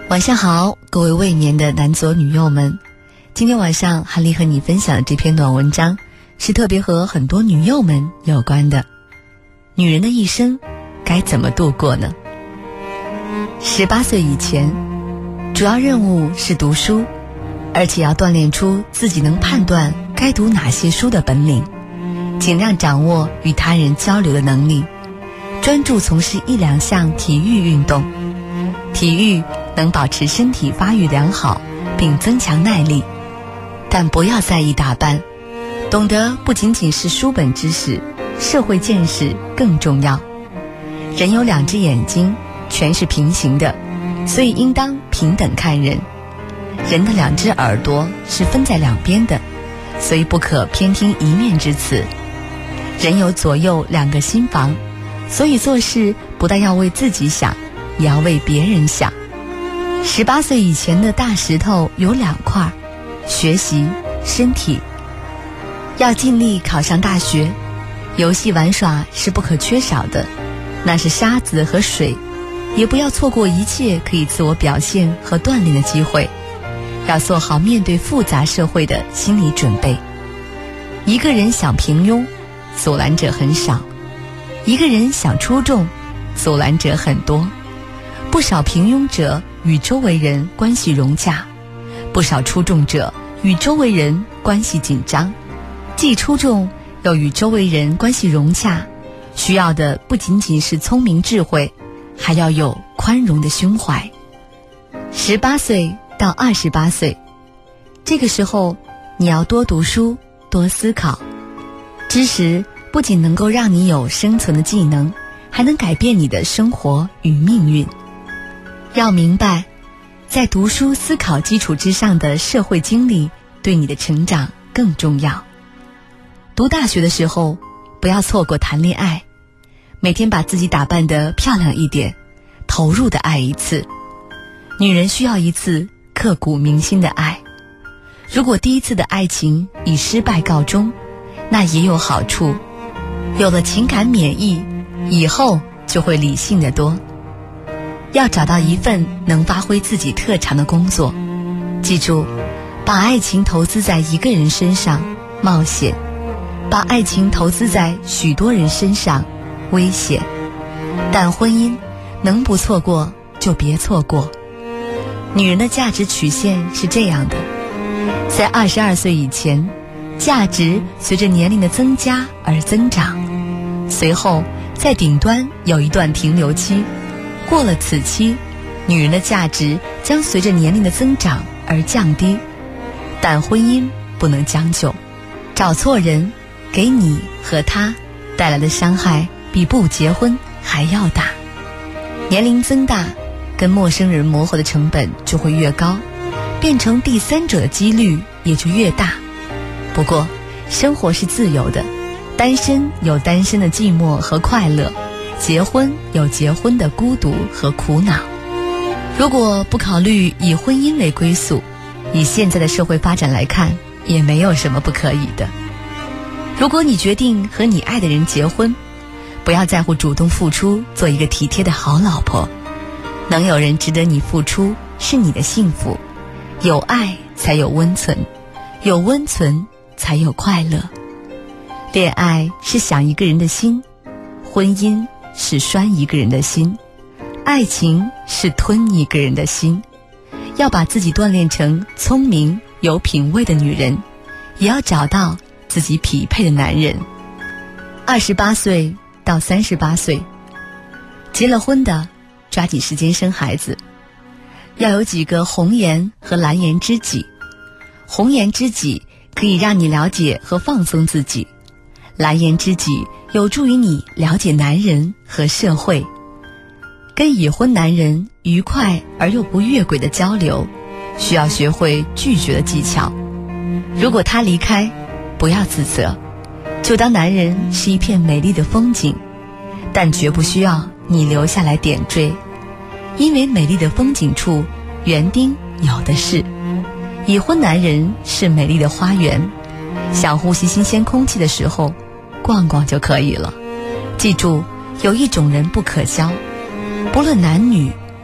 晚上好，各位未眠的男左女右们，今天晚上韩丽和你分享的这篇短文章是特别和很多女幼们有关的。女人的一生该怎么度过呢？18岁以前，主要任务是读书，而且要锻炼出自己能判断该读哪些书的本领，尽量掌握与他人交流的能力，专注从事1、2项体育运动。体育能保持身体发育良好，并增强耐力，但不要在意打扮，懂得不仅仅是书本知识，社会见识更重要。人有2只眼睛，全是平行的，所以应当平等看人。人的2只耳朵是分在2边的，所以不可偏听一面之词。人有左右2个心房，所以做事不但要为自己想，也要为别人想。18岁以前的大石头有2块，学习、身体。要尽力考上大学，游戏玩耍是不可缺少的，那是沙子和水，也不要错过一切可以自我表现和锻炼的机会，要做好面对复杂社会的心理准备。一个人想平庸，阻拦者很少；一个人想出众，阻拦者很多。不少平庸者与周围人关系融洽，不少出众者与周围人关系紧张。既出众又与周围人关系融洽，需要的不仅仅是聪明智慧，还要有宽容的胸怀。18岁到28岁，这个时候你要多读书，多思考。知识不仅能够让你有生存的技能，还能改变你的生活与命运。要明白，在读书思考基础之上的社会经历对你的成长更重要。读大学的时候，不要错过谈恋爱，每天把自己打扮得漂亮一点，投入的爱一次。女人需要一次刻骨铭心的爱。如果第一次的爱情以失败告终，那也有好处，有了情感免疫，以后就会理性得多。要找到一份能发挥自己特长的工作，记住，把爱情投资在一个人身上冒险，把爱情投资在许多人身上危险。但婚姻能不错过就别错过。女人的价值曲线是这样的，在22岁以前，价值随着年龄的增加而增长，随后在顶端有一段停留期，过了此期，女人的价值将随着年龄的增长而降低。但婚姻不能将就，找错人，给你和他带来的伤害比不结婚还要大。年龄增大，跟陌生人磨合的成本就会越高，变成第三者的几率也就越大。不过生活是自由的，单身有单身的寂寞和快乐，结婚有结婚的孤独和苦恼。如果不考虑以婚姻为归宿，以现在的社会发展来看，也没有什么不可以的。如果你决定和你爱的人结婚，不要在乎主动付出，做一个体贴的好老婆。能有人值得你付出，是你的幸福。有爱才有温存，有温存才有快乐。恋爱是想一个人的心，婚姻是拴一个人的心，爱情是吞一个人的心。要把自己锻炼成聪明有品位的女人，也要找到自己匹配的男人。28岁到38岁，结了婚的抓紧时间生孩子。要有几个红颜和蓝颜知己。红颜知己可以让你了解和放松自己，蓝颜知己有助于你了解男人和社会。跟已婚男人愉快而又不越轨的交流，需要学会拒绝的技巧。如果他离开，不要自责，就当男人是一片美丽的风景，但绝不需要你留下来点缀，因为美丽的风景处园丁有的是。已婚男人是美丽的花园，想呼吸新鲜空气的时候，逛逛就可以了。记住，有一种人不可交，不论男女，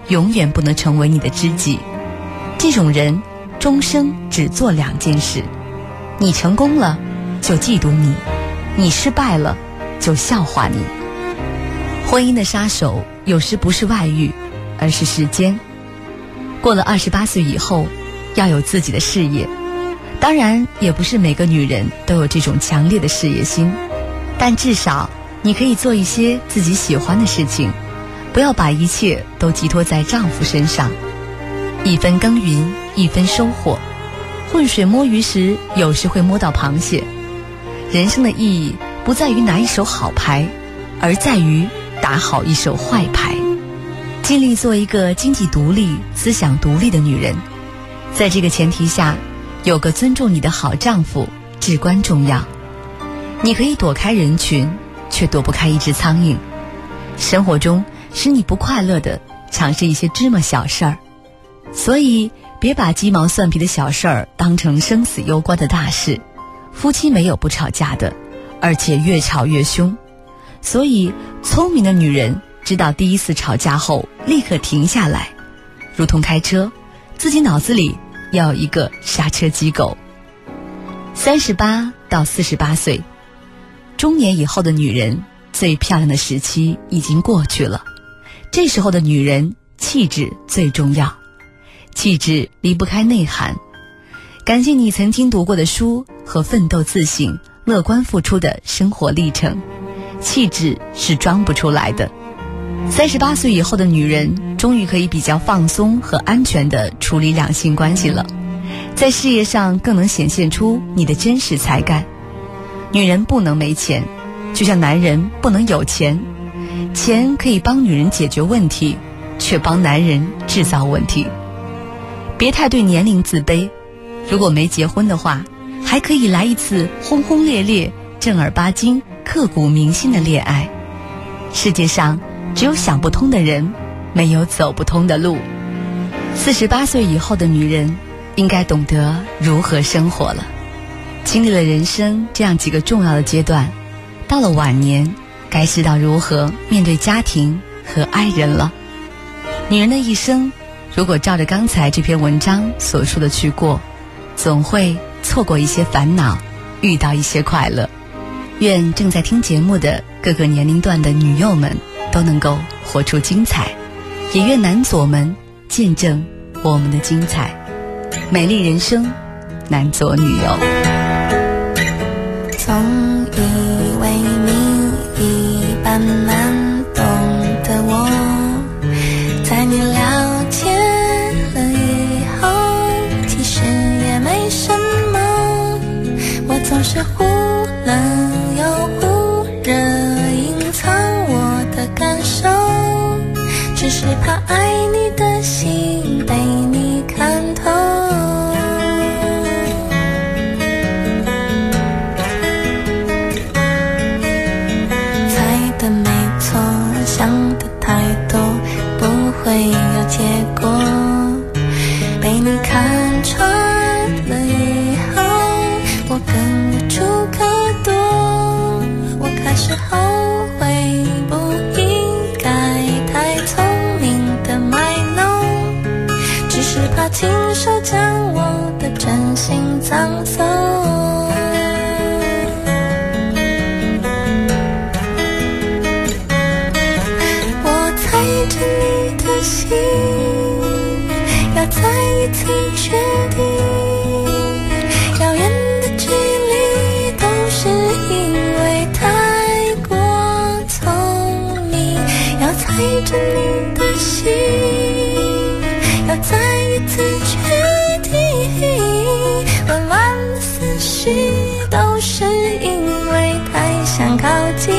永远不能成为你的知己。这种人终生只做2件事：你成功了就嫉妒你，你失败了就笑话你。婚姻的杀手有时不是外遇，而是时间。过了28岁以后，要有自己的事业。当然，也不是每个女人都有这种强烈的事业心，但至少你可以做一些自己喜欢的事情，不要把一切都寄托在丈夫身上。一分耕耘一分收获，浑水摸鱼时有时会摸到螃蟹。人生的意义不在于拿一手好牌，而在于打好一手坏牌。尽力做一个经济独立、思想独立的女人，在这个前提下，有个尊重你的好丈夫至关重要。你可以躲开人群，却躲不开一只苍蝇。生活中使你不快乐的常是一些芝麻小事儿，所以别把鸡毛蒜皮的小事儿当成生死攸关的大事。夫妻没有不吵架的，而且越吵越凶。所以聪明的女人知道第一次吵架后立刻停下来，如同开车，自己脑子里要有一个刹车机构。38到48岁，中年以后的女人最漂亮的时期已经过去了。这时候的女人气质最重要，气质离不开内涵。感谢你曾经读过的书和奋斗自省、乐观付出的生活历程，气质是装不出来的。38岁以后的女人终于可以比较放松和安全地处理两性关系了，在事业上更能显现出你的真实才干。女人不能没钱，就像男人不能有钱。钱可以帮女人解决问题，却帮男人制造问题。别太对年龄自卑，如果没结婚的话，还可以来一次轰轰烈烈、正儿八经、刻骨铭心的恋爱。世界上只有想不通的人，没有走不通的路。48岁以后的女人应该懂得如何生活了。经历了人生这样几个重要的阶段，到了晚年该知道如何面对家庭和爱人了。女人的一生如果照着刚才这篇文章所说的去过，总会错过一些烦恼，遇到一些快乐。愿正在听节目的各个年龄段的女友们都能够活出精彩，也愿男左们见证我们的精彩。美丽人生，男左女右。 总以为你一般难懂的我，在你了解了以后，其实也没什么。我总是忽冷又忽热，隐藏我的感受，只是怕爱你的心被你看透。猜的没错，想的太多，不会有结果。被你看穿了以后，我更无处可躲。我开始后悔，不应该太聪明的卖弄，只是怕亲手将我的真心葬送。我猜着你的心，要再一次确定，遥远的距离都是因为太过聪明。要猜着你的心，要再一次确定，混乱的思绪都是因为太想靠近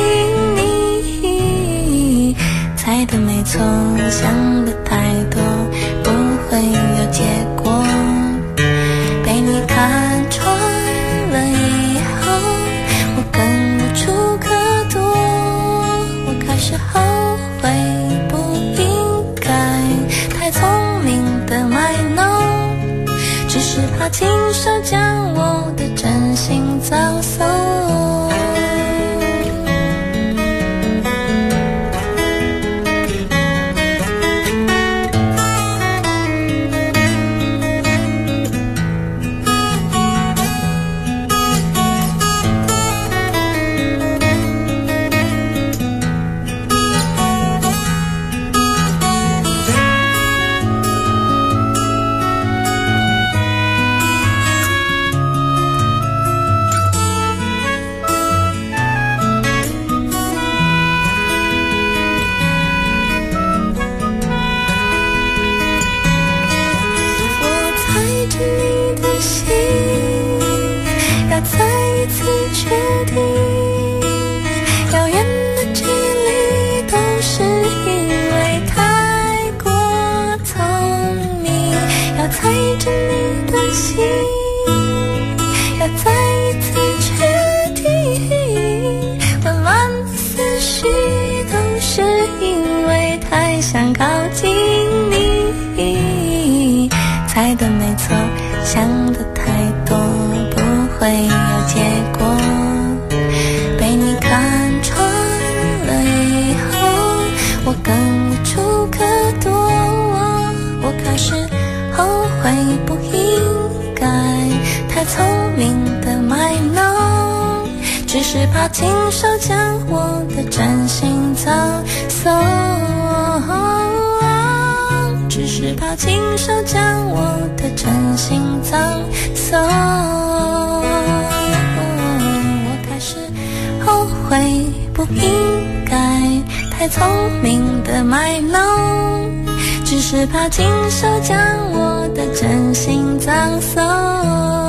你。猜的没错，想的太多，不会有结果。被你看穿了以后，我更无处可躲。我开始后悔，不应该太聪明的卖弄，只是怕亲手将我的真心葬送。 心，要再一次确定，混乱的思绪都是因为太想靠近你。猜的没错，想的太多不会有结果，被你看穿了以后，我更无处可躲，我开始后悔不应该太聪明的卖弄，只是怕亲手将我的真心葬送，只是怕亲手将我的真心葬送，我开始后悔不应该太聪明的卖弄，只是怕亲手将我的真心葬送。